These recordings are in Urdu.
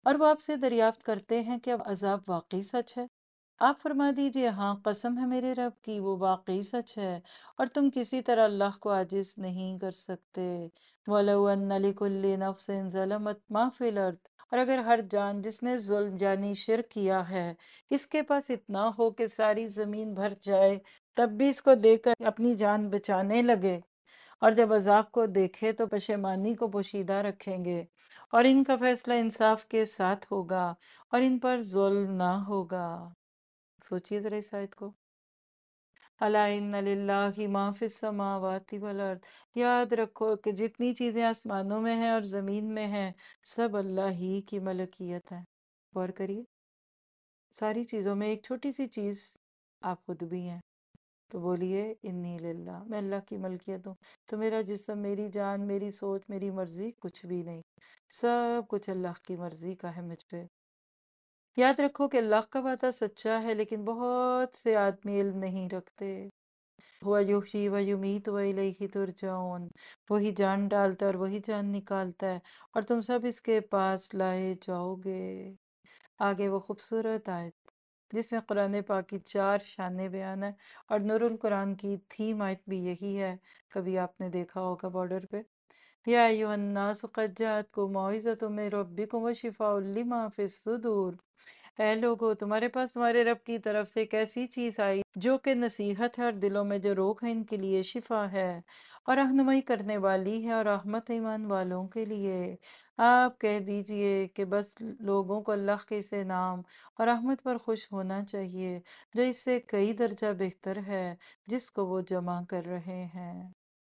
اور وہ آپ سے دریافت کرتے ہیں کہ اب عذاب واقعی سچ ہے۔ آپ فرما دیجئے ہاں، قسم ہے میرے رب کی، وہ واقعی سچ ہے اور تم کسی طرح اللہ کو عاجز نہیں کر سکتے۔ وَلَوْ أَنَّ لِكُلِّ نَفْسٍ ظَلَمَتْ مَا فِي الْأَرْضِ، اور اگر ہر جان جس نے ظلم یعنی شرک کیا ہے، اس کے پاس اتنا ہو کہ ساری زمین بھر جائے، تب بھی اس کو دیکھ کر اپنی جان بچانے لگے، اور جب عذاب کو دیکھے تو پشیمانی کو پوشیدہ رکھیں گے، اور ان کا فیصلہ انصاف کے ساتھ ہوگا اور ان پر ظلم نہ ہوگا۔ سوچئے ذرا اس آیت کو۔ الا ان للہ ما فی السماوات والارض، یاد رکھو کہ جتنی چیزیں آسمانوں میں ہیں اور زمین میں ہیں، سب اللہ ہی کی ملکیت ہے۔ غور کریے، ساری چیزوں میں ایک چھوٹی سی چیز آپ خود بھی ہیں، تو بولیے انی للہ، میں اللہ کی ملکیت ہوں، تو میرا جسم، میری جان، میری سوچ، میری مرضی کچھ بھی نہیں، سب کچھ اللہ کی مرضی کا ہے مجھ پہ۔ یاد رکھو کہ اللہ کا وعدہ سچا ہے، لیکن بہت سے آدمی علم نہیں رکھتے۔ ہوا یحیی و یمیت و الیہ ترجعون، وہی جان ڈالتا ہے اور وہی جان نکالتا ہے، اور تم سب اس کے پاس لائے جاؤ گے۔ آگے وہ خوبصورت آیت جس میں قرآن پاک کی 4 شانیں بیان ہے، اور نور القرآن کی تھیم آیت بھی یہی ہے، کبھی آپ نے دیکھا ہوگا بارڈر پہ۔ یا ایھا الناس قد جاءتکم موعظۃ من ربکم وشفاء لما فی الصدور، اے لوگو، تمہارے پاس تمہارے رب کی طرف سے ایک ایسی چیز آئی جو کہ نصیحت ہے، اور دلوں میں جو روگ ہے ان کے لیے شفا ہے، اور رہنمائی کرنے والی ہے، اور رحمت ایمان والوں کے لیے۔ آپ کہہ دیجئے کہ بس لوگوں کو اللہ کے اس انعام اور رحمت پر خوش ہونا چاہیے جو اس سے کئی درجہ بہتر ہے، جس کو وہ جمع کر رہے ہیں۔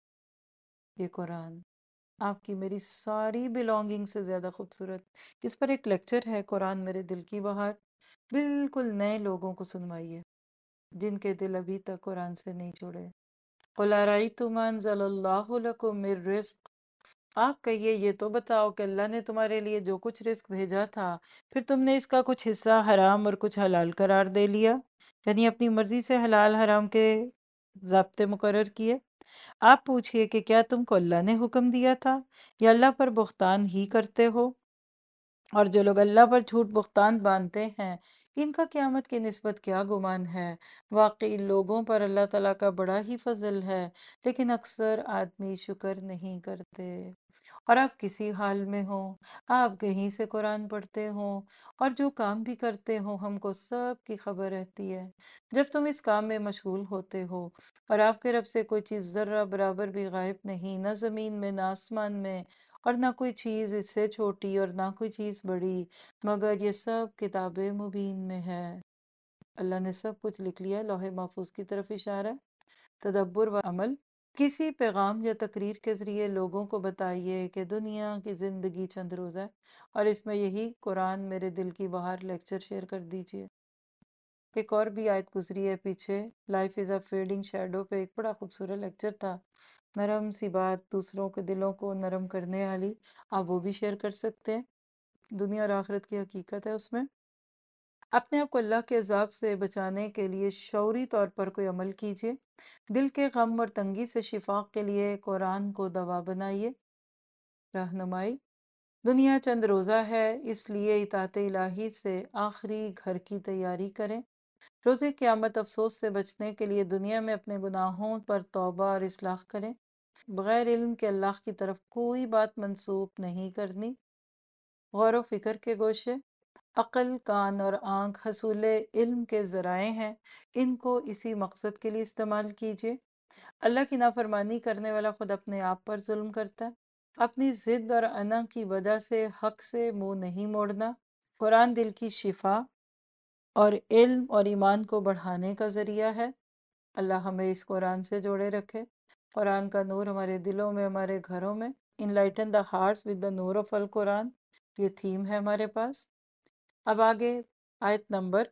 یہ قرآن آپ کی میری ساری بلونگنگ سے زیادہ خوبصورت، اس پر ایک لیکچر ہے، قرآن میرے دل کی بہار، بالکل نئے لوگوں کو سنوائیے جن کے دل ابھی تک قرآن سے نہیں جڑے۔ قُلْ أَرَأَيْتُمْ مَا أَنزَلَ اللَّهُ لَكُم مِّن رِّزْقٍ، آپ کہیے یہ تو بتاؤ کہ اللہ نے تمہارے لیے جو کچھ رزق بھیجا تھا، پھر تم نے اس کا کچھ حصہ حرام اور کچھ حلال قرار دے لیا، یعنی اپنی مرضی سے حلال حرام کے ضابطے مقرر کیے۔ آپ پوچھئے کہ کیا تم کو اللہ نے حکم دیا تھا، یا اللہ پر بہتان ہی کرتے ہو؟ اور جو لوگ اللہ پر جھوٹ بہتان باندھتے ہیں، ان کا قیامت کی نسبت کیا گمان ہے؟ واقعی لوگوں پر اللہ تعالیٰ کا بڑا ہی فضل ہے، لیکن اکثر آدمی شکر نہیں کرتے۔ اور آپ کسی حال میں ہوں، آپ کہیں سے قرآن پڑھتے ہوں اور جو کام بھی کرتے ہوں، ہم کو سب کی خبر رہتی ہے۔ جب تم اس کام میں مشغول ہوتے ہو اور آپ کے رب سے کوئی چیز ذرہ برابر بھی غائب نہیں، نہ زمین میں نہ آسمان میں، اور نہ کوئی چیز اس سے چھوٹی اور نہ کوئی چیز بڑی، مگر یہ سب کتاب مبین میں ہے۔ اللہ نے سب کچھ لکھ لیا، لوح محفوظ کی طرف اشارہ ہے۔ تدبر و عمل، کسی پیغام یا تقریر کے ذریعے لوگوں کو بتائیے کہ دنیا کی زندگی چند روز ہے، اور اس میں یہی قرآن میرے دل کی بہار لیکچر شیئر کر دیجئے۔ ایک اور بھی آیت گزری ہے پیچھے، life is a fading shadow پہ ایک بڑا خوبصورت لیکچر تھا، نرم سی بات، دوسروں کے دلوں کو نرم کرنے والی، آپ وہ بھی شیئر کر سکتے ہیں، دنیا اور آخرت کی حقیقت ہے اس میں۔ اپنے آپ کو اللہ کے عذاب سے بچانے کے لیے شعوری طور پر کوئی عمل کیجیے، دل کے غم اور تنگی سے شفا کے لیے قرآن کو دوا بنائیے۔ رہنمائی، دنیا چند روزہ ہے، اس لیے اطاعت الہی سے آخری گھر کی تیاری کریں۔ روز قیامت افسوس سے بچنے کے لیے دنیا میں اپنے گناہوں پر توبہ اور اصلاح کریں۔ بغیر علم کے اللہ کی طرف کوئی بات منسوب نہیں کرنی۔ غور و فکر کے گوشے، عقل، کان اور آنکھ حصول علم کے ذرائع ہیں، ان کو اسی مقصد کے لیے استعمال کیجیے۔ اللہ کی نافرمانی کرنے والا خود اپنے آپ پر ظلم کرتا ہے۔ اپنی ضد اور انا کی وجہ سے حق سے منہ نہیں موڑنا۔ قرآن دل کی شفا اور علم اور ایمان کو بڑھانے کا ذریعہ ہے۔ اللہ ہمیں اس قرآن سے جوڑے رکھے۔ قرآن کا نور ہمارے دلوں میں، ہمارے گھروں میں۔ Enlighten the hearts with the Noor of القرآن، یہ تھیم ہے ہمارے پاس۔ اب آگے آیت نمبر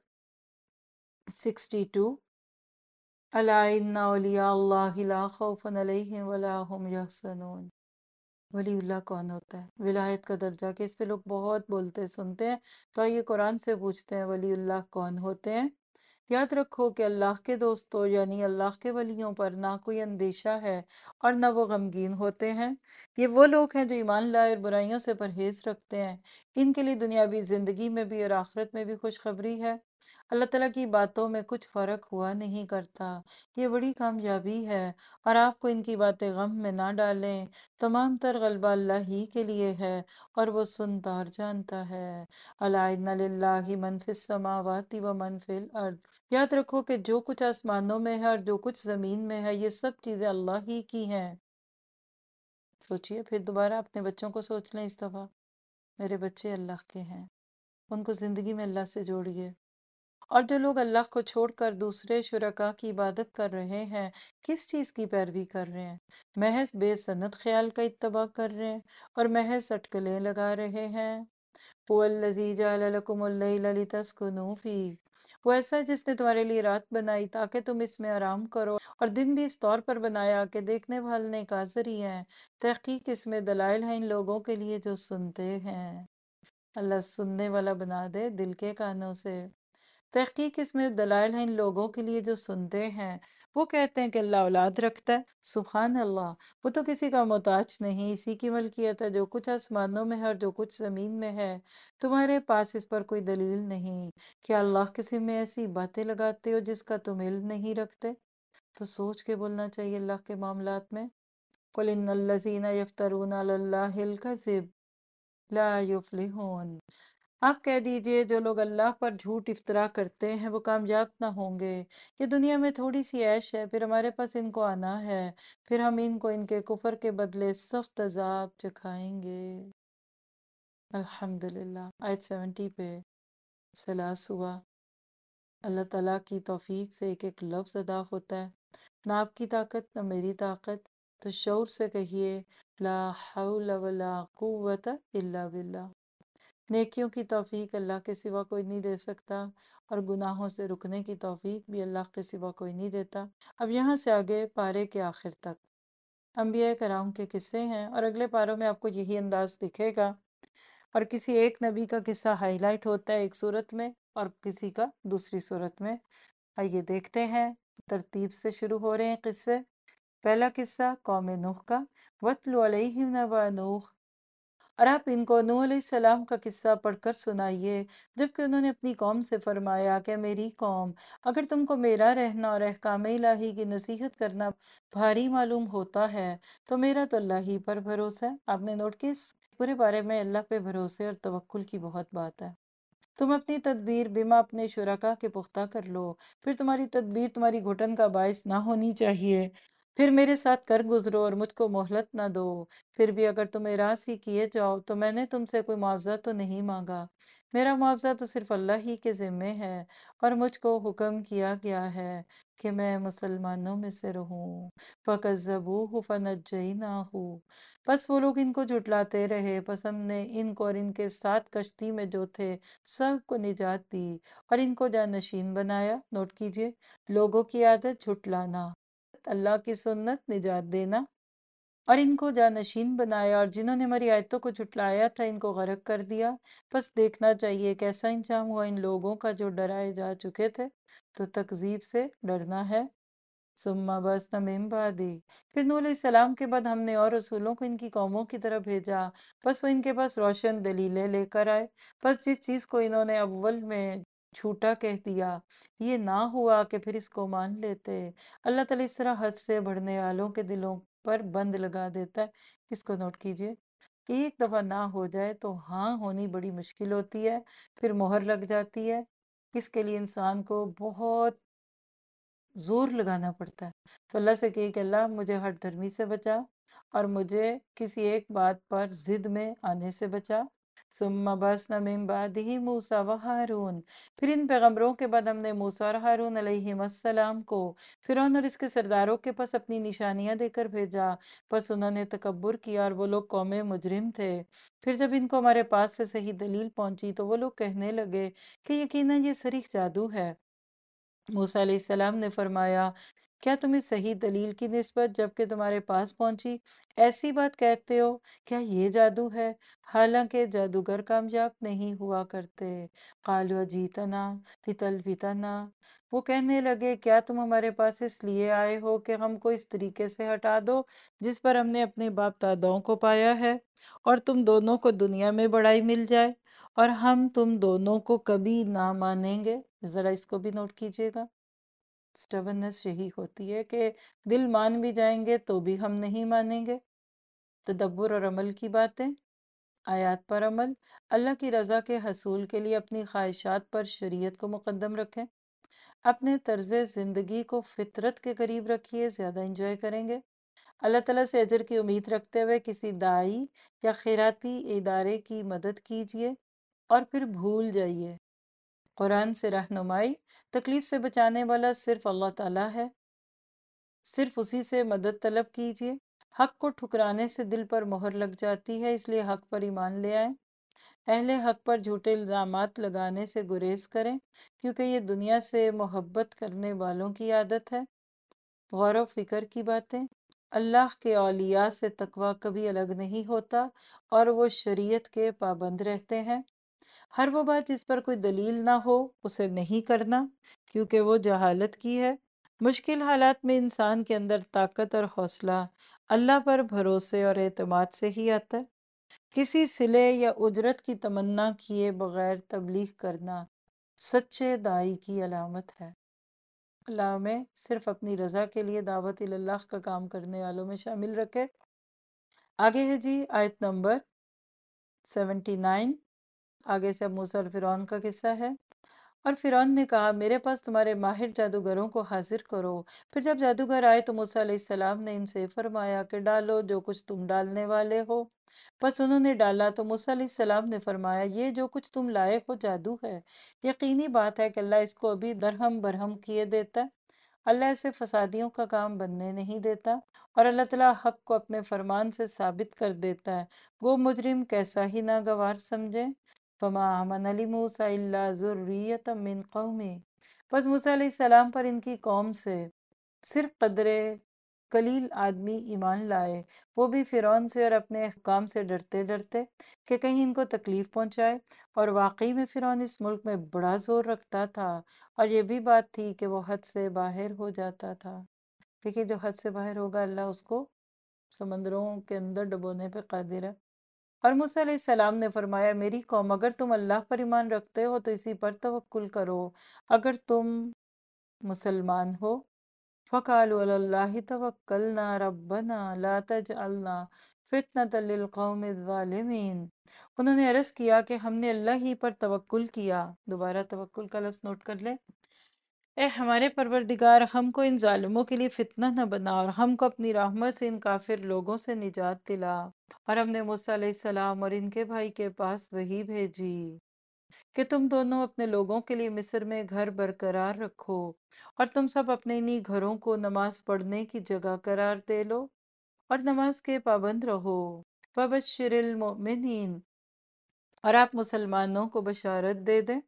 62، الا ان اولیاء اللہ لا خوف علیہم ولا هم یحزنون۔ ولی اللہ کون ہوتا ہے؟ ولایت کا درجہ کہ اس پہ لوگ بہت بولتے سنتے ہیں، تو آئیے قرآن سے پوچھتے ہیں ولی اللہ کون ہوتے ہیں۔ یاد رکھو کہ اللہ کے دوستوں یعنی اللہ کے ولیوں پر نہ کوئی اندیشہ ہے اور نہ وہ غمگین ہوتے ہیں۔ یہ وہ لوگ ہیں جو ایمان لائے اور برائیوں سے پرہیز رکھتے ہیں۔ ان کے لیے دنیاوی زندگی میں بھی اور آخرت میں بھی خوشخبری ہے۔ اللہ تعالیٰ کی باتوں میں کچھ فرق ہوا نہیں کرتا۔ یہ بڑی کامیابی ہے اور آپ کو ان کی باتیں غم میں نہ ڈالیں۔ تمام تر غلبہ اللہ ہی کے لیے ہے اور وہ سنتا اور جانتا ہے۔ الا ان للہ من فی السماوات و من فی الارض۔ یاد رکھو کہ جو کچھ آسمانوں میں ہے اور جو کچھ زمین میں ہے یہ سب چیزیں اللہ ہی کی ہیں۔ سوچئے پھر دوبارہ اپنے بچوں کو سوچ لیں اس دفعہ، میرے بچے اللہ کے ہیں، ان کو زندگی میں اللہ سے جوڑیے۔ اور جو لوگ اللہ کو چھوڑ کر دوسرے شرکاء کی عبادت کر رہے ہیں، کس چیز کی پیروی کر رہے ہیں؟ محض بے سند خیال کا اتباع کر رہے ہیں اور محض اٹکلیں لگا رہے ہیں۔ هو الذی جعل لکم اللیل لتسکنوا فیہ۔ وہ ایسا ہے جس نے تمہارے لیے رات بنائی تاکہ تم اس میں آرام کرو، اور دن بھی اس طور پر بنایا کہ دیکھنے بھالنے کا ذریعہ ہے۔ تحقیق اس میں دلائل ہیں ان لوگوں کے لیے جو سنتے ہیں۔ اللہ سننے والا بنا دے دل کے کانوں سے۔ تحقیق اس میں دلائل ہیں ان لوگوں کے لیے جو سنتے ہیں۔ وہ کہتے ہیں کہ اللہ اولاد رکھتا ہے، سبحان اللہ، وہ تو کسی کا محتاج نہیں، اسی کی ملکیت ہے جو کچھ آسمانوں میں ہے اور جو کچھ زمین میں ہے۔ تمہارے پاس اس پر کوئی دلیل نہیں۔ کیا اللہ کسی میں ایسی باتیں لگاتے ہو جس کا تم علم نہیں رکھتے؟ تو سوچ کے بولنا چاہیے اللہ کے معاملات میں۔ قل ان الذین یفترون علی اللہ الکذب لا یفلحون۔ آپ کہہ دیجئے جو لوگ اللہ پر جھوٹ افطرا کرتے ہیں وہ کامیاب نہ ہوں گے۔ یہ دنیا میں تھوڑی سی عیش ہے، پھر ہمارے پاس ان کو آنا ہے، پھر ہم ان کو ان کے کفر کے بدلے سخت عذاب چکھائیں گے۔ الحمدللہ۔ آیت 70 پہ سلاس ہوا۔ اللہ تعالیٰ کی توفیق سے ایک ایک لفظ ادا ہوتا ہے، نہ آپ کی طاقت نہ میری طاقت۔ تو شعور سے کہیے لا حول ولا قوت الا باللہ۔ نیکیوں کی توفیق اللہ کے سوا کوئی نہیں دے سکتا، اور گناہوں سے رکنے کی توفیق بھی اللہ کے سوا کوئی نہیں دیتا۔ اب یہاں سے آگے پارے کے آخر تک انبیاء کرام کے قصے ہیں، اور اگلے پاروں میں آپ کو یہی انداز دکھے گا، اور کسی ایک نبی کا قصہ ہائی لائٹ ہوتا ہے ایک صورت میں اور کسی کا دوسری صورت میں۔ آئیے دیکھتے ہیں، ترتیب سے شروع ہو رہے ہیں قصے۔ پہلا قصہ قوم نوح کا، وَاتْلُ عَلَيْهِمْ نَبَأَ نوح۔ اور آپ ان کو نوح علیہ السلام کا قصہ پڑھ کر سنائیے، جبکہ انہوں نے اپنی قوم سے فرمایا کہ میری قوم، اگر تم کو میرا رہنا اور احکام الہی کی نصیحت کرنا بھاری معلوم ہوتا ہے تو میرا تو اللہ ہی پر بھروسہ ہے۔ آپ نے نوٹ کی اس پورے بارے میں اللہ پہ بھروسے اور توکل کی بہت بات ہے۔ تم اپنی تدبیر بما اپنے شرکا کے پختہ کر لو، پھر تمہاری تدبیر تمہاری گھٹن کا باعث نہ ہونی چاہیے، پھر میرے ساتھ کر گزرو اور مجھ کو مہلت نہ دو۔ پھر بھی اگر تم اعراض ہی کیے جاؤ تو میں نے تم سے کوئی معاوضہ تو نہیں مانگا، میرا معاوضہ تو صرف اللہ ہی کے ذمے ہے، اور مجھ کو حکم کیا گیا ہے کہ میں مسلمانوں میں سے رہوں۔ فَكَذَّبُوهُ فَنَجَّيْنَاهُ۔ بس وہ لوگ ان کو جھٹلاتے رہے، پس ہم نے ان کو اور ان کے ساتھ کشتی میں جو تھے سب کو نجات دی اور ان کو جانشین بنایا۔ نوٹ کیجئے، لوگوں کی عادت جھٹلانا، اللہ کی سنت نجات دینا، اور ان کو جانشین بنایا، اور جنہوں نے ہماری آیتوں کو جھٹلایا تھا ان کو غرق کر دیا۔ بس دیکھنا چاہیے کیسا انجام ہوا ان لوگوں کا جو ڈرائے جا چکے تھے، تو تکذیب سے ڈرنا ہے۔ ثم بعثنا من بعدہ۔ پھر نوح علیہ السلام کے بعد ہم نے اور رسولوں کو ان کی قوموں کی طرف بھیجا، بس وہ ان کے پاس روشن دلیلیں لے کر آئے، بس جس چیز کو انہوں نے اول میں جھوٹا کہہ دیا، یہ نہ ہوا کہ پھر اس کو مان لیتے۔ اللہ تعالیٰ اس طرح حد سے بڑھنے والوں کے دلوں پر بند لگا دیتا ہے۔ اس کو نوٹ کیجئے، ایک دفعہ نہ ہو جائے تو ہاں ہونی بڑی مشکل ہوتی ہے، پھر مہر لگ جاتی ہے۔ اس کے لیے انسان کو بہت زور لگانا پڑتا ہے۔ تو اللہ سے کہے کہ اللہ مجھے ہٹ دھرمی سے بچا، اور مجھے کسی ایک بات پر ضد میں آنے سے بچا۔ ثم بعثنا من بعدہ موسیٰ و ہارون۔ پھر ان پیغمبروں کے بعد ہم نے موسیٰ اور ہارون علیہ السلام کو فرعون اور اس کے سرداروں کے پاس اپنی نشانیاں دے کر بھیجا، پس انہوں نے تکبر کیا اور وہ لوگ قوم مجرم تھے۔ پھر جب ان کو ہمارے پاس سے صحیح دلیل پہنچی تو وہ لوگ کہنے لگے کہ یقیناً یہ صریح جادو ہے۔ موسیٰ علیہ السلام نے فرمایا کیا تمہیں صحیح دلیل کی نسبت جب کہ تمہارے پاس پہنچی ایسی بات کہتے ہو؟ کیا یہ جادو ہے؟ حالانکہ جادوگر کامیاب نہیں ہوا کرتے۔ قالوا جیتنا لتلفتنا، وہ کہنے لگے کیا تم ہمارے پاس اس لیے آئے ہو کہ ہم کو اس طریقے سے ہٹا دو جس پر ہم نے اپنے باپ داداؤں کو پایا ہے، اور تم دونوں کو دنیا میں بڑائی مل جائے، اور ہم تم دونوں کو کبھی نہ مانیں گے۔ ذرا اس کو بھی نوٹ کیجئے گا۔ سٹبنس یہی ہوتی ہے کہ دل مان بھی جائیں گے تو بھی ہم نہیں مانیں گے۔ تدبر اور عمل کی باتیں، آیات پر عمل، اللہ کی رضا کے حصول کے لیے اپنی خواہشات پر شریعت کو مقدم رکھیں۔ اپنے طرز زندگی کو فطرت کے قریب رکھیے، زیادہ انجوائے کریں گے۔ اللہ تعالیٰ سے اجر کی امید رکھتے ہوئے کسی داعی یا خیراتی ادارے کی مدد کیجیے اور پھر بھول جائیے۔ قرآن سے رہنمائی، تکلیف سے بچانے والا صرف اللہ تعالیٰ ہے، صرف اسی سے مدد طلب کیجیے۔ حق کو ٹھکرانے سے دل پر مہر لگ جاتی ہے، اس لیے حق پر ایمان لے آئیں۔ اہل حق پر جھوٹے الزامات لگانے سے گریز کریں، کیونکہ یہ دنیا سے محبت کرنے والوں کی عادت ہے۔ غور و فکر کی باتیں، اللہ کے اولیاء سے تقوی کبھی الگ نہیں ہوتا اور وہ شریعت کے پابند رہتے ہیں۔ ہر وہ بات جس پر کوئی دلیل نہ ہو اسے نہیں کرنا، کیونکہ وہ جہالت کی ہے۔ مشکل حالات میں انسان کے اندر طاقت اور حوصلہ اللہ پر بھروسے اور اعتماد سے ہی آتا ہے۔ کسی صلے یا اجرت کی تمنا کیے بغیر تبلیغ کرنا سچے داعی کی علامت ہے۔ اللہ ہمیں صرف اپنی رضا کے لیے دعوت اللہ کا کام کرنے والوں میں شامل رکھے۔ آگے ہے جی آیت نمبر 79۔ آگے سے اب موسیٰ اور فرعون کا قصہ ہے۔ اور فرعون نے کہا میرے پاس تمہارے ماہر جادوگروں کو حاضر کرو۔ پھر جب جادوگر آئے تو موسیٰ علیہ السلام نے ان سے فرمایا کہ ڈالو جو کچھ تم ڈالنے والے ہو۔ بس انہوں نے ڈالا تو موسیٰ علیہ السلام نے فرمایا یہ جو کچھ تم لائے ہو جادو ہے۔ یقینی بات ہے کہ اللہ اس کو ابھی درہم برہم کیے دیتا ہے۔ اللہ ایسے فسادیوں کا کام بننے نہیں دیتا، اور اللہ تعالیٰ حق کو اپنے فرمان سے ثابت کر دیتا ہے، گو مجرم کیسا ہی ناگوار سمجھے۔ فما آمن لموسیٰ الا ذریۃ من قومہ، پس موسیٰ علیہ السلام پر ان کی قوم سے صرف قدرے قلیل آدمی ایمان لائے، وہ بھی فرعون سے اور اپنے حکام سے ڈرتے ڈرتے کہ کہیں ان کو تکلیف پہنچائے۔ اور واقعی میں فرعون اس ملک میں بڑا زور رکھتا تھا، اور یہ بھی بات تھی کہ وہ حد سے باہر ہو جاتا تھا۔ دیکھیے جو حد سے باہر ہوگا اللہ اس کو سمندروں کے اندر ڈبونے پہ قادر ہے۔ اور موسیٰ علیہ السلام نے فرمایا میری قوم اگر تم اللہ پر ایمان رکھتے ہو تو اسی پر توکل کرو، اگر تم مسلمان ہو۔ فَقَالُوا عَلَى اللَّهِ تَوَكَّلْنَا رَبَّنَا لَا تَجْعَلْنَا فِتْنَةً لِلْقَوْمِ الظَّالِمِينَ، انہوں نے عرض کیا کہ ہم نے اللہ ہی پر توکل کیا۔ دوبارہ توکل کا لفظ نوٹ کر لیں۔ اے ہمارے پروردگار، ہم کو ان ظالموں کے لیے فتنہ نہ بنا، اور ہم کو اپنی رحمت سے ان کافر لوگوں سے نجات دلا۔ اور ہم نے موسیٰ علیہ السلام اور ان کے بھائی کے پاس وحی بھیجی کہ تم دونوں اپنے لوگوں کے لیے مصر میں گھر برقرار رکھو، اور تم سب اپنے انہی گھروں کو نماز پڑھنے کی جگہ قرار دے لو اور نماز کے پابند رہو۔ فَبَشِّرِ الْمُؤْمِنِينَ، اور آپ مسلمانوں کو بشارت دے دیں۔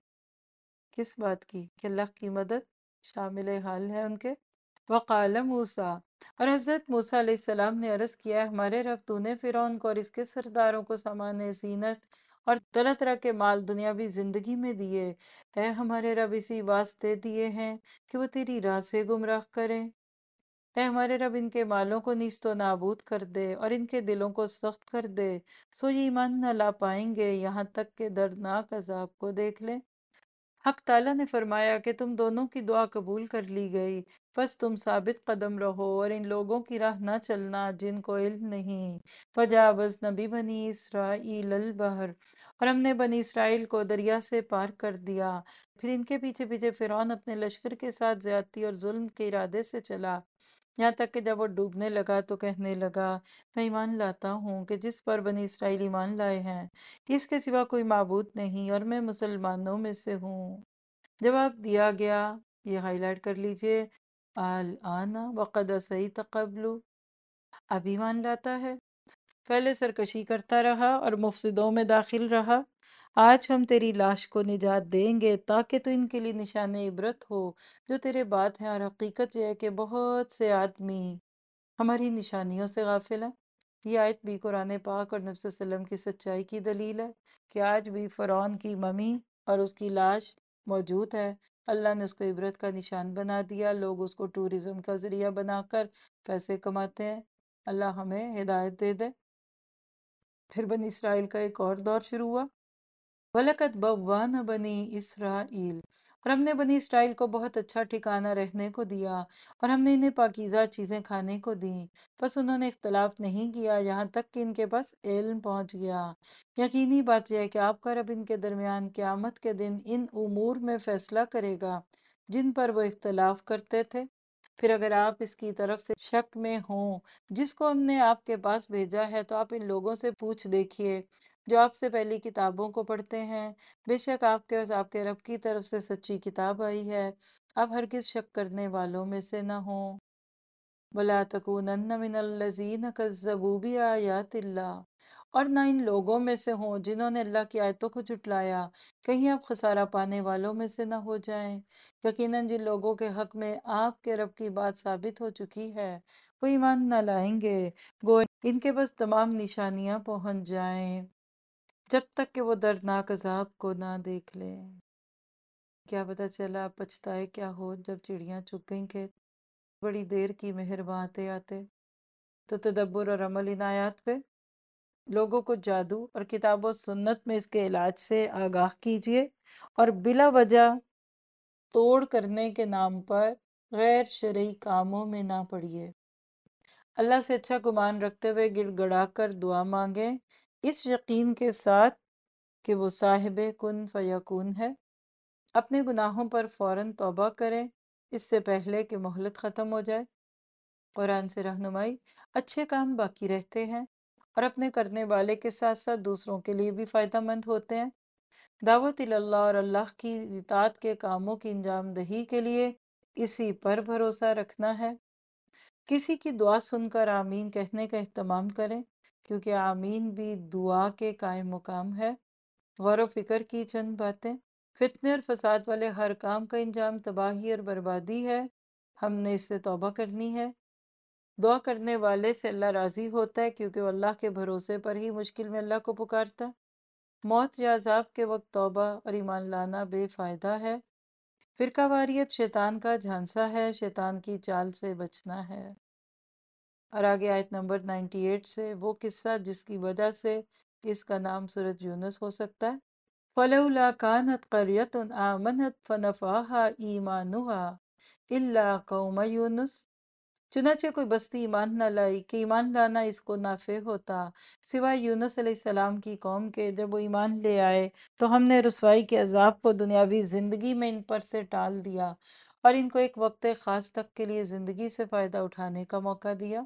کس بات کی؟ کہ اللہ کی مدد شامل حال ہے ان کے۔ وقال موسیٰ، اور حضرت موسیٰ علیہ السلام نے عرض کیا ہمارے رب تو نے فرعون کو اور اس کے سرداروں کو سامان زینت اور طرح طرح کے مال دنیاوی زندگی میں دیے، اے ہمارے رب اسی واسطے دیے ہیں کہ وہ تیری راہ سے گمراہ کریں۔ اے ہمارے رب ان کے مالوں کو نیست و نابود کر دے اور ان کے دلوں کو سخت کر دے، سو یہ ایمان نہ لا پائیں گے یہاں تک کہ دردناک عذاب کو دیکھ لیں۔ حق تعالیٰ نے فرمایا کہ تم دونوں کی دعا قبول کر لی گئی، بس تم ثابت قدم رہو اور ان لوگوں کی راہ نہ چلنا جن کو علم نہیں۔ فجاوزنا ببنی اسرائیل البحر، اور ہم نے بنی اسرائیل کو دریا سے پار کر دیا۔ پھر ان کے پیچھے پیچھے فرعون اپنے لشکر کے ساتھ زیادتی اور ظلم کے ارادے سے چلا، یہاں تک کہ جب وہ ڈوبنے لگا تو کہنے لگا میں ایمان لاتا ہوں کہ جس پر بنی اسرائیل ایمان لائے ہیں اس کے سوا کوئی معبود نہیں، اور میں مسلمانوں میں سے ہوں۔ جواب دیا گیا، یہ ہائی لائٹ کر لیجئے، الآن وقد عصیت قبل، اب ایمان لاتا ہے۔ پہلے سرکشی کرتا رہا اور مفسدوں میں داخل رہا، آج ہم تیری لاش کو نجات دیں گے تاکہ تو ان کے لیے نشان عبرت ہو جو تیرے بعد ہیں، اور حقیقت یہ ہے کہ بہت سے آدمی ہماری نشانیوں سے غافل ہیں۔ یہ آیت بھی قرآن پاک اور نبی صلی اللہ علیہ وسلم کی سچائی کی دلیل ہے کہ آج بھی فرعون کی ممی اور اس کی لاش موجود ہے۔ اللہ نے اس کو عبرت کا نشان بنا دیا، لوگ اس کو ٹورزم کا ذریعہ بنا کر پیسے کماتے ہیں۔ اللہ ہمیں ہدایت دے دے۔ پھر بنی اسرائیل کا ایک اور دور شروع ہوا۔ وَلَقَدْ بَوَّأْنَا بَنِي إِسْرَائِيلَ، اور ہم نے بنی اسرائیل کو بہت اچھا ٹھکانہ رہنے کو دیا، اور ہم نے انہیں پاکیزہ چیزیں کھانے کو دیں، بس انہوں نے اختلاف نہیں کیا یہاں تک کہ ان کے پاس علم پہنچ گیا۔ یقینی بات یہ ہے کہ آپ کا رب ان کے درمیان قیامت کے دن ان امور میں فیصلہ کرے گا جن پر وہ اختلاف کرتے تھے۔ پھر اگر آپ اس کی طرف سے شک میں ہوں جس کو ہم نے آپ کے پاس بھیجا ہے، تو آپ ان لوگوں سے پوچھ دیکھیے جو آپ سے پہلی کتابوں کو پڑھتے ہیں، بے شک آپ کے پاس آپ کے رب کی طرف سے سچی کتاب آئی ہے، آپ ہرگز شک کرنے والوں میں سے نہ ہوں۔ وَلَا تَكُونَنَّ مِنَ الَّذِينَ كَذَّبُوا بِآيَاتِ اللَّهِ، اور نہ ان لوگوں میں سے ہوں جنہوں نے اللہ کی آیتوں کو جھٹلایا، کہیں آپ خسارہ پانے والوں میں سے نہ ہو جائیں۔ یقیناً جن لوگوں کے حق میں آپ کے رب کی بات ثابت ہو چکی ہے وہ ایمان نہ لائیں گے، گو ان کے پاس تمام نشانیاں پہنچ جائیں جب تک کہ وہ دردناک عذاب کو نہ دیکھ لیں۔ کیا پتہ چلا پچھتائے کیا ہو جب چڑیاں چگ گئیں کھیت، بڑی دیر کی مہرباں آتے آتے۔ تو تدبر اور عمل ان آیات پہ، لوگوں کو جادو اور کتاب و سنت میں اس کے علاج سے آگاہ کیجیے، اور بلا وجہ توڑ کرنے کے نام پر غیر شرعی کاموں میں نہ پڑیے۔ اللہ سے اچھا گمان رکھتے ہوئے گڑ گڑا کر دعا مانگیں، اس یقین کے ساتھ کہ وہ صاحب کن فیکون ہے۔ اپنے گناہوں پر فوراً توبہ کریں اس سے پہلے کہ مہلت ختم ہو جائے۔ قرآن سے رہنمائی، اچھے کام باقی رہتے ہیں اور اپنے کرنے والے کے ساتھ ساتھ دوسروں کے لیے بھی فائدہ مند ہوتے ہیں۔ دعوت اللہ اور اللہ کی اطاعت کے کاموں کی انجام دہی کے لیے اسی پر بھروسہ رکھنا ہے۔ کسی کی دعا سن کر آمین کہنے کا اہتمام کریں، کیونکہ آمین بھی دعا کے قائم مقام ہے۔ غور و فکر کی چند باتیں، فتنے اور فساد والے ہر کام کا انجام تباہی اور بربادی ہے، ہم نے اس سے توبہ کرنی ہے۔ دعا کرنے والے سے اللہ راضی ہوتا ہے کیونکہ وہ اللہ کے بھروسے پر ہی مشکل میں اللہ کو پکارتا ہے۔ موت یا عذاب کے وقت توبہ اور ایمان لانا بے فائدہ ہے۔ فرقہ واریت شیطان کا جھانسا ہے، شیطان کی چال سے بچنا ہے۔ اور آگے آیت نمبر 98 سے وہ قصہ جس کی وجہ سے اس کا نام سورۃ یونس ہو سکتا ہے۔ فَلَوْلَا كَانَتْ قَرْيَةٌ آمَنَتْ فَنَفَعَهَا إِيمَانُهَا إِلَّا قَوْمَ يُونُسَ، چنانچہ کوئی بستی ایمان نہ لائی کہ ایمان لانا اس کو نافع ہوتا سوائے یونس علیہ السلام کی قوم کے۔ جب وہ ایمان لے آئے تو ہم نے رسوائی کے عذاب کو دنیاوی زندگی میں ان پر سے ٹال دیا اور ان کو ایک وقت خاص تک کے لیے زندگی سے فائدہ اٹھانے کا موقع دیا۔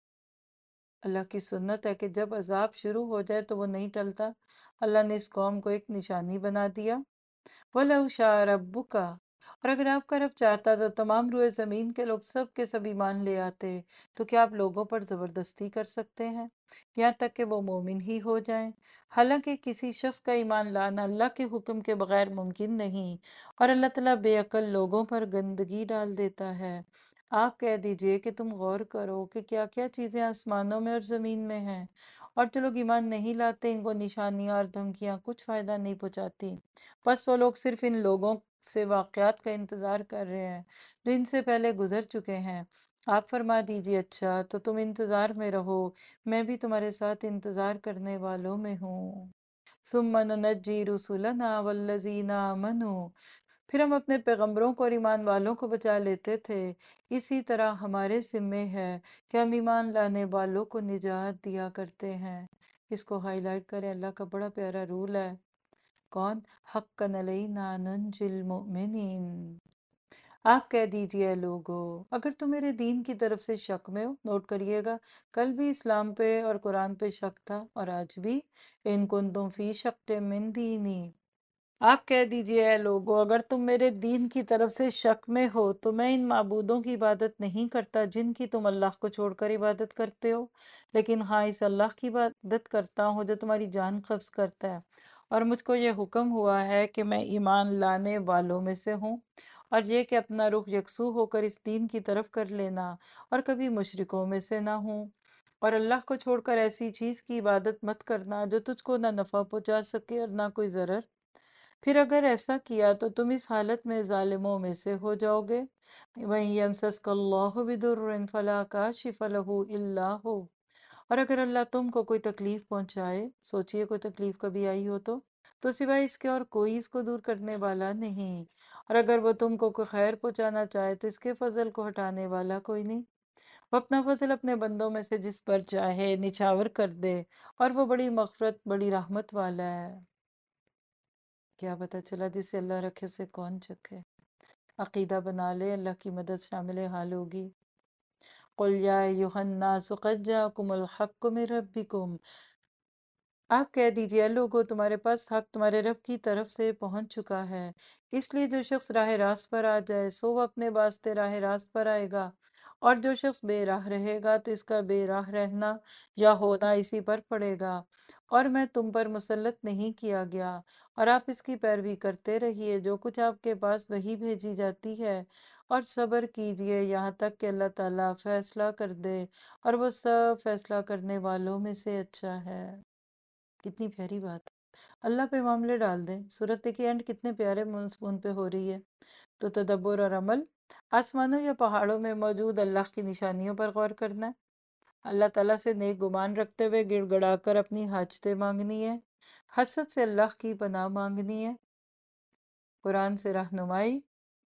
اللہ کی سنت ہے کہ جب عذاب شروع ہو جائے تو وہ نہیں ٹلتا۔ اللہ نے اس قوم کو ایک نشانی بنا دیا۔ وَلَوْ شَاءَ رَبُّكَ، اور اگر آپ کا رب چاہتا تو تمام روئے زمین کے لوگ سب کے سب ایمان لے آتے، تو کیا آپ لوگوں پر زبردستی کر سکتے ہیں یہاں تک کہ وہ مومن ہی ہو جائیں؟ حالانکہ کسی شخص کا ایمان لانا اللہ کے حکم کے بغیر ممکن نہیں، اور اللہ تعالیٰ بے عقل لوگوں پر گندگی ڈال دیتا ہے۔ آپ کہہ دیجئے کہ تم غور کرو کہ کیا کیا چیزیں آسمانوں میں اور زمین میں ہیں، اور جو لوگ ایمان نہیں لاتے ان کو نشانیاں اور دھمکیاں کچھ فائدہ نہیں پہنچاتی۔ بس وہ لوگ صرف ان لوگوں سے واقعات کا انتظار کر رہے ہیں جو ان سے پہلے گزر چکے ہیں۔ آپ فرما دیجئے اچھا تو تم انتظار میں رہو، میں بھی تمہارے ساتھ انتظار کرنے والوں میں ہوں۔ ثم ننجی رسلنا والذین آمنوا، پھر ہم اپنے پیغمبروں کو اور ایمان والوں کو بچا لیتے تھے۔ اسی طرح ہمارے ذمے ہے کہ ہم ایمان لانے والوں کو نجات دیا کرتے ہیں۔ اس کو ہائی لائٹ کریں، اللہ کا بڑا پیارا رول ہے۔ کون؟ حقا علینا ننجی المؤمنین۔ آپ کہہ دیجئے اے لوگو، اگر تم میرے دین کی طرف سے شک میں ہو، نوٹ کریے گا کل بھی اسلام پہ اور قرآن پہ شک تھا اور آج بھی، ان کنتم فی شک من دینی، آپ کہہ دیجئے اے لوگو اگر تم میرے دین کی طرف سے شک میں ہو تو میں ان معبودوں کی عبادت نہیں کرتا جن کی تم اللہ کو چھوڑ کر عبادت کرتے ہو، لیکن ہاں اس اللہ کی عبادت کرتا ہوں جو تمہاری جان قبض کرتا ہے اور مجھ کو یہ حکم ہوا ہے کہ میں ایمان لانے والوں میں سے ہوں، اور یہ کہ اپنا رخ یکسو ہو کر اس دین کی طرف کر لینا، اور کبھی مشرکوں میں سے نہ ہوں، اور اللہ کو چھوڑ کر ایسی چیز کی عبادت مت کرنا جو تجھ کو نہ نفع پہنچا سکے اور نہ کوئی ضرر۔ پھر اگر ایسا کیا تو تم اس حالت میں ظالموں میں سے ہو جاؤ گے۔ وَإِن يَمْسَسْكَ اللَّهُ بِضُرٍّ فَلَا كَاشِفَ لَهُ إِلَّا هُوَ۔ اور اگر اللہ تم کو کوئی تکلیف پہنچائے، سوچئے کوئی تکلیف کبھی آئی ہو تو سوائے اس کے اور کوئی اس کو دور کرنے والا نہیں، اور اگر وہ تم کو کوئی خیر پہنچانا چاہے تو اس کے فضل کو ہٹانے والا کوئی نہیں۔ وہ اپنا فضل اپنے بندوں میں سے جس پر چاہے نچھاور کر دے، اور وہ بڑی مغفرت بڑی رحمت والا ہے۔ کیا پتہ چلا جسے اللہ رکھے اسے کون چکھے۔ عقیدہ بنا لے، اللہ کی مدد شامل حال ہوگی۔ قُلْ يَا أَيُّهَا النَّاسُ قَدْ جَاءَكُمُ الْحَقُّ مِنْ رَبِّكُمْ۔ آپ کہہ دیجئے، اے لوگو تمہارے پاس حق تمہارے رب کی طرف سے پہنچ چکا ہے، اس لیے جو شخص راہ راست پر آ جائے سو وہ اپنے واسطے راہ راست پر آئے گا، اور جو شخص بے راہ رہے گا تو اس کا بے راہ رہنا یا ہونا اسی پر پڑے گا، اور میں تم پر مسلط نہیں کیا گیا، اور آپ اس کی پیروی کرتے رہیے جو کچھ آپ کے پاس وہی بھیجی جاتی ہے، اور صبر کیجئے یہاں تک کہ اللہ تعالیٰ فیصلہ کر دے، اور وہ سب فیصلہ کرنے والوں میں سے اچھا ہے۔ کتنی پیاری بات ہے، اللہ پہ معاملے ڈال دیں۔ صورت کے اینڈ کتنے پیارے مضمون پہ ہو رہی ہے۔ تو تدبر اور عمل، آسمانوں یا پہاڑوں میں موجود اللہ کی نشانیوں پر غور کرنا ہے، اللہ تعالیٰ سے نیک گمان رکھتے ہوئے گڑ گڑا کر اپنی حاجتیں مانگنی ہے، حسد سے اللہ کی پناہ مانگنی ہے، قرآن سے رہنمائی،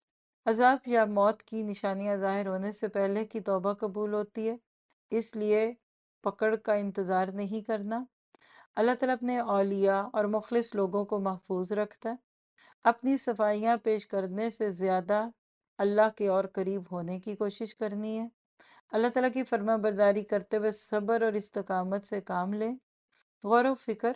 عذاب یا موت کی نشانیاں ظاہر ہونے سے پہلے کی توبہ قبول ہوتی ہے، اس لیے پکڑ کا انتظار نہیں کرنا، اللہ تعالیٰ اپنے اولیاء اور مخلص لوگوں کو محفوظ رکھتا ہے، اپنی صفائیاں پیش کرنے سے زیادہ اللہ کے اور قریب ہونے کی کوشش کرنی ہے، اللہ تعالیٰ کی فرما برداری کرتے ہوئے صبر اور استقامت سے کام لیں، غور و فکر،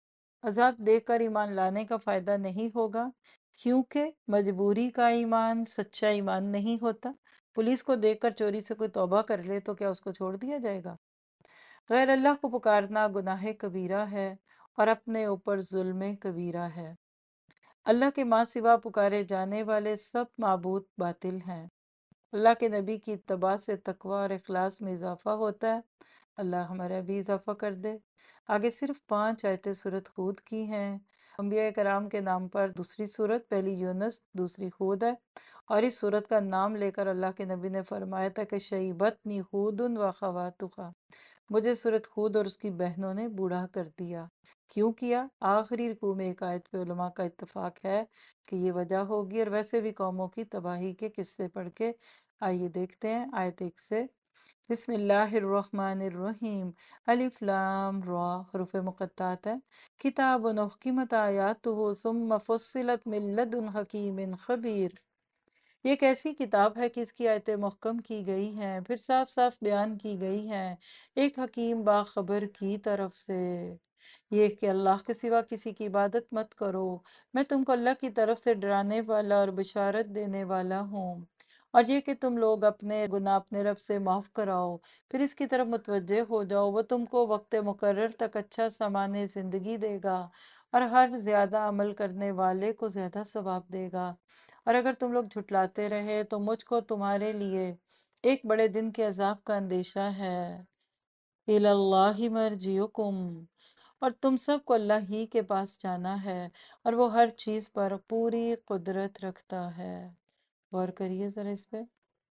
عذاب دیکھ کر ایمان لانے کا فائدہ نہیں ہوگا، کیونکہ مجبوری کا ایمان سچا ایمان نہیں ہوتا۔ پولیس کو دیکھ کر چوری سے کوئی توبہ کر لے تو کیا اس کو چھوڑ دیا جائے گا؟ غیر اللہ کو پکارنا گناہ کبیرہ ہے اور اپنے اوپر ظلم کبیرہ ہے۔ اللہ کے ماں سوا پکارے جانے والے سب معبود باطل ہیں۔ اللہ کے نبی کی اتباع سے تقوی اور اخلاص میں اضافہ ہوتا ہے۔ اللہ ہمارا بھی اضافہ کر دے۔ آگے صرف 5 آیتیں سورۃ ہود کی ہیں۔ انبیاء کرام کے نام پر دوسری سورت، پہلی یونس دوسری ہود ہے، اور اس سورت کا نام لے کر اللہ کے نبی نے فرمایا تھا کہ شیبتنی ہود و خواتها، مجھے سورت ہود اور اس کی بہنوں نے بوڑھا کر دیا۔ کیوں کیا؟ آخری رکوع میں ایک آیت پہ علماء کا اتفاق ہے کہ یہ وجہ ہوگی، اور ویسے بھی قوموں کی تباہی کے قصے پڑھ کے آئیے دیکھتے ہیں آیت 1 سے۔ بسم اللہ الرحمن الرحیم، الف لام را، حروف مقطعات ہے۔ کتاب احکمت آیاتہ ثم فصلت من لدن حکیم خبیر، یہ ایک ایسی کتاب ہے کہ اس کی آیتیں محکم کی گئی ہیں، پھر صاف صاف بیان کی گئی ہیں ایک حکیم باخبر کی طرف سے۔ یہ کہ اللہ کے سوا کسی کی عبادت مت کرو، میں تم کو اللہ کی طرف سے ڈرانے والا اور بشارت دینے والا ہوں، اور یہ کہ تم لوگ اپنے گناہ اپنے رب سے معاف کراؤ، پھر اس کی طرف متوجہ ہو جاؤ، وہ تم کو وقت مقرر تک اچھا سامان زندگی دے گا، اور ہر زیادہ عمل کرنے والے کو زیادہ ثواب دے گا، اور اگر تم لوگ جھٹلاتے رہے تو مجھ کو تمہارے لیے ایک بڑے دن کے عذاب کا اندیشہ ہے۔ اِلَى اللَّهِ مَرْجِعُكُمْ، اور تم سب کو اللہ ہی کے پاس جانا ہے، اور وہ ہر چیز پر پوری قدرت رکھتا ہے۔ غور کریے ذرا اس پہ۔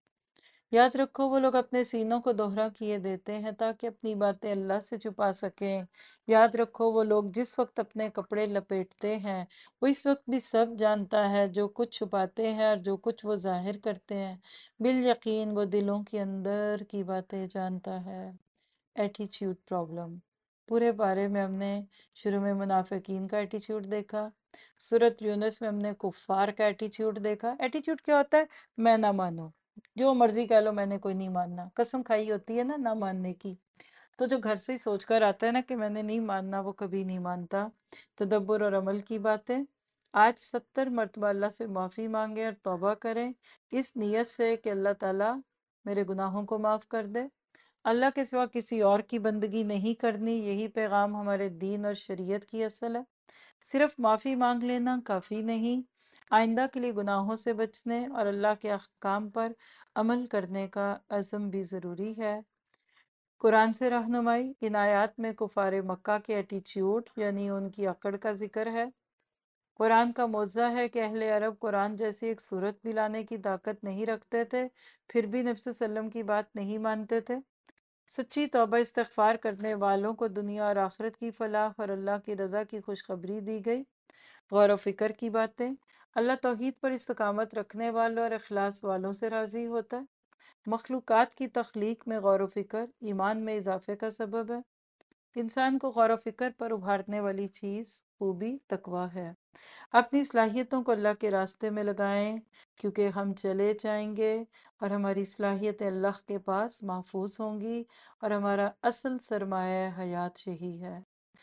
یاد رکھو وہ لوگ اپنے سینوں کو دوہرا کیے دیتے ہیں تاکہ اپنی باتیں اللہ سے چھپا سکیں۔ یاد رکھو وہ لوگ جس وقت اپنے کپڑے لپیٹتے ہیں وہ اس وقت بھی سب جانتا ہے، جو کچھ چھپاتے ہیں اور جو کچھ وہ ظاہر کرتے ہیں، بالیقین وہ دلوں کے اندر کی باتیں جانتا ہے۔ ایٹیچیوڈ پرابلم، پورے بارے میں ہم نے شروع میں منافقین کا ایٹیچیوڈ دیکھا، سورۃ یونس میں ہم نے کفار کا ایٹیچیوڈ دیکھا۔ ایٹیچیوڈ کیا ہوتا ہے؟ میں نہ مانوں، جو مرضی کہہ لو میں نے کوئی نہیں ماننا، قسم کھائی ہوتی ہے نا نہ ماننے کی، تو جو گھر سے ہی سوچ کر آتا ہے نا کہ میں نے نہیں ماننا وہ کبھی نہیں مانتا۔ تدبر اور عمل کی باتیں، آج 70 مرتبہ اللہ سے معافی مانگیں اور توبہ کریں اس نیت سے کہ اللہ تعالیٰ میرے گناہوں کو معاف کر دے۔ اللہ کے سوا کسی اور کی بندگی نہیں کرنی، یہی پیغام ہمارے دین اور شریعت کی اصل ہے۔ صرف معافی مانگ لینا کافی نہیں، آئندہ کے لیے گناہوں سے بچنے اور اللہ کے احکام پر عمل کرنے کا عزم بھی ضروری ہے۔ قرآن سے رہنمائی، ان آیات میں کفار مکہ کے ایٹیچیوڈ یعنی ان کی اکڑ کا ذکر ہے۔ قرآن کا معجزہ ہے کہ اہل عرب قرآن جیسی ایک صورت بھی لانے کی طاقت نہیں رکھتے تھے، پھر بھی نبی صلی اللہ علیہ وسلم کی بات نہیں مانتے تھے۔ سچی توبہ استغفار کرنے والوں کو دنیا اور آخرت کی فلاح اور اللہ کی رضا کی خوشخبری دی گئی۔ غور و فکر کی باتیں، اللہ توحید پر استقامت رکھنے والوں اور اخلاص والوں سے راضی ہوتا ہے۔ مخلوقات کی تخلیق میں غور و فکر ایمان میں اضافے کا سبب ہے۔ انسان کو غور و فکر پر ابھارنے والی چیز خوبی تقویٰ ہے۔ اپنی صلاحیتوں کو اللہ کے راستے میں لگائیں، کیونکہ ہم چلے جائیں گے اور ہماری صلاحیتیں اللہ کے پاس محفوظ ہوں گی اور ہمارا اصل سرمایہ حیات یہی ہے۔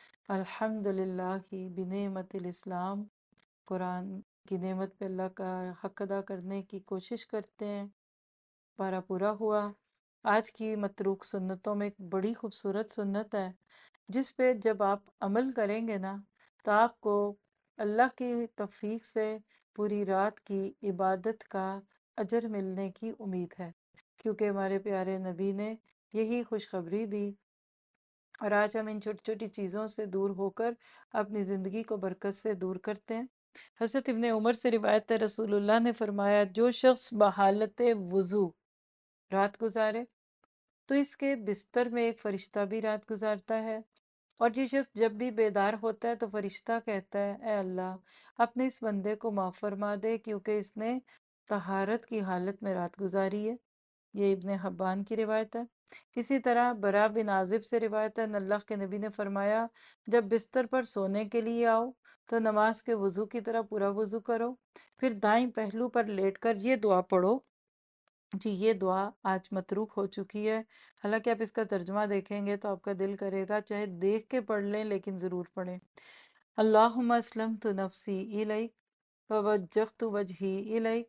الحمدللہ بنعمت الاسلام، قرآن کی نعمت پہ اللہ کا حق ادا کرنے کی کوشش کرتے ہیں۔ پارہ پورا ہوا۔ آج کی متروک سنتوں میں ایک بڑی خوبصورت سنت ہے جس پہ جب آپ عمل کریں گے نا تو آپ کو اللہ کی توفیق سے پوری رات کی عبادت کا اجر ملنے کی امید ہے، کیونکہ ہمارے پیارے نبی نے یہی خوشخبری دی، اور آج ہم ان چھوٹی چھوٹی چیزوں سے دور ہو کر اپنی زندگی کو برکت سے دور کرتے ہیں۔ حضرت ابن عمر سے روایت ہے، رسول اللہ نے فرمایا، جو شخص بحالت وضو رات گزارے تو اس کے بستر میں ایک فرشتہ بھی رات گزارتا ہے، اور یہ شخص جب بھی بیدار ہوتا ہے تو فرشتہ کہتا ہے، اے اللہ اپنے اس بندے کو معاف فرما دے کیونکہ اس نے طہارت کی حالت میں رات گزاری ہے۔ یہ ابن حبان کی روایت ہے۔ اسی طرح برا بن عازب سے روایت ہے، اللہ کے نبی نے فرمایا، جب بستر پر سونے کے لیے آؤ تو نماز کے وضو کی طرح پورا وضو کرو، پھر دائیں پہلو پر لیٹ کر یہ دعا پڑھو۔ جی یہ دعا آج متروک ہو چکی ہے، حالانکہ آپ اس کا ترجمہ دیکھیں گے تو آپ کا دل کرے گا چاہے دیکھ کے پڑھ لیں لیکن ضرور پڑھیں۔ اللہم اسلمت نفسی الیک ووجہت وجہی الیک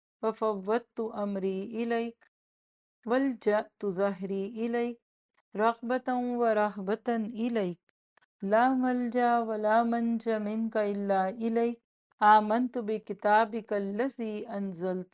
وفوضت امری الیک والجأت ظہری الیک رغبتا ورہبتا الیک لا ملجا ولا منج منک الا الیک آمنت بکتابک الذی انزلت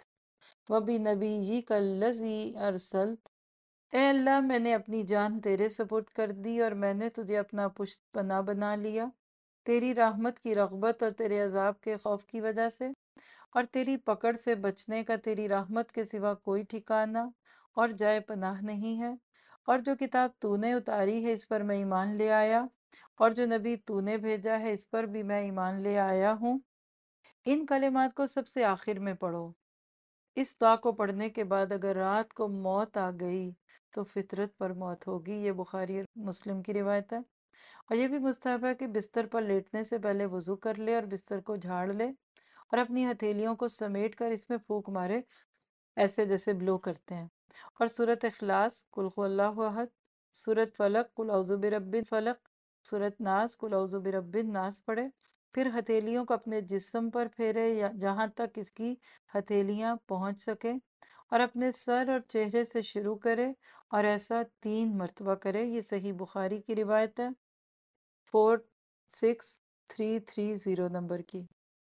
وبنبیک الذی ارسلت۔ اے اللہ میں نے اپنی جان تیرے سپرد کر دی اور میں نے تجھے اپنا پشت پناہ بنا لیا، تیری رحمت کی رغبت اور تیرے عذاب کے خوف کی وجہ سے، اور تیری پکڑ سے بچنے کا تیری رحمت کے سوا کوئی ٹھکانہ اور جائے پناہ نہیں ہے۔ اور جو کتاب تو نے اتاری ہے اس پر میں ایمان لے آیا، اور جو نبی تو نے بھیجا ہے اس پر بھی میں ایمان لے آیا ہوں۔ ان کلمات کو سب سے آخر میں پڑھو۔ اس دعا کو پڑھنے کے بعد اگر رات کو موت آ گئی تو فطرت پر موت ہوگی۔ یہ بخاری اور مسلم کی روایت ہے۔ اور یہ بھی مستحب ہے کہ بستر پر لیٹنے سے پہلے وضو کر لے اور بستر کو جھاڑ لے اور اپنی ہتھیلیوں کو سمیٹ کر اس میں پھونک مارے، ایسے جیسے بلو کرتے ہیں، اور سورۃ اخلاص، قل هو اللہ احد، سورۃ فلق، قل اعوذ برب الفلق، سورۃ ناس، قل اعوذ برب الناس پڑھے، پھر ہتھیلیوں کو اپنے جسم پر پھیرے جہاں تک اس کی ہتھیلیاں پہنچ سکیں، اور اپنے سر اور چہرے سے شروع کرے اور ایسا 3 مرتبہ کرے۔ یہ صحیح بخاری کی روایت ہے، 46330 نمبر کی۔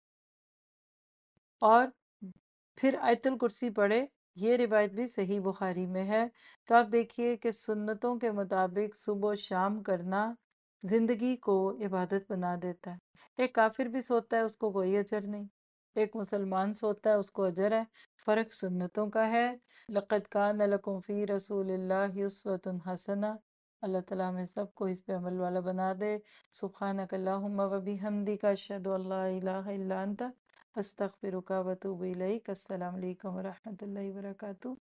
اور پھر آیت الکرسی پڑھے، یہ روایت بھی صحیح بخاری میں ہے۔ تو آپ دیکھیے کہ سنتوں کے مطابق صبح و شام کرنا زندگی کو عبادت بنا دیتا ہے۔ ایک کافر بھی سوتا ہے اس کو کوئی اجر نہیں، ایک مسلمان سوتا ہے اس کو اجر ہے، فرق سنتوں کا ہے۔ لَقَدْ كَانَ لَكُمْ فِي رَسُولِ اللَّهِ أُسْوَةٌ حَسَنَةٌ۔ اللہ تعالیٰ ہمیں سب کو اس پہ عمل والا بنا دے۔ سبحانک اللہم وبحمدک، اشہد ان لا الہ الا انت، استغفرک و اتوب الیک۔ السلام علیکم ورحمۃ اللہ وبرکاتہ۔